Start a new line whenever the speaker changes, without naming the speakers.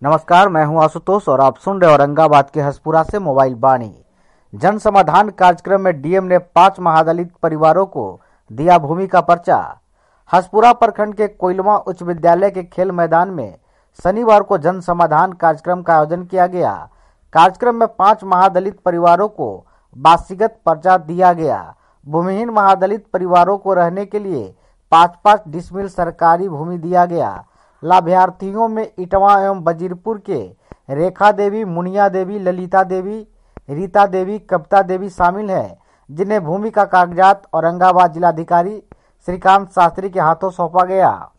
नमस्कार, मैं हूं आशुतोष और आप सुन रहे औरंगाबाद के हसपुरा से मोबाइल बानी। जन समाधान कार्यक्रम में डीएम ने 5 महादलित परिवारों को दिया भूमि का पर्चा। हसपुरा प्रखंड के कोइलवा उच्च विद्यालय के खेल मैदान में शनिवार को जन समाधान कार्यक्रम का आयोजन किया गया। कार्यक्रम में 5 महादलित परिवारों को वार्षिकगत पर्चा दिया गया। भूमिहीन महादलित परिवारों को रहने के लिए 5-5 डिसमिल सरकारी भूमि दिया गया। लाभार्थियों में इटवा एवं वजीरपुर के रेखा देवी, मुनिया देवी, ललिता देवी, रीता देवी, कविता देवी शामिल हैं, जिन्हें भूमि का कागजात औरंगाबाद जिलाधिकारी श्रीकांत शास्त्री के हाथों सौंपा गया।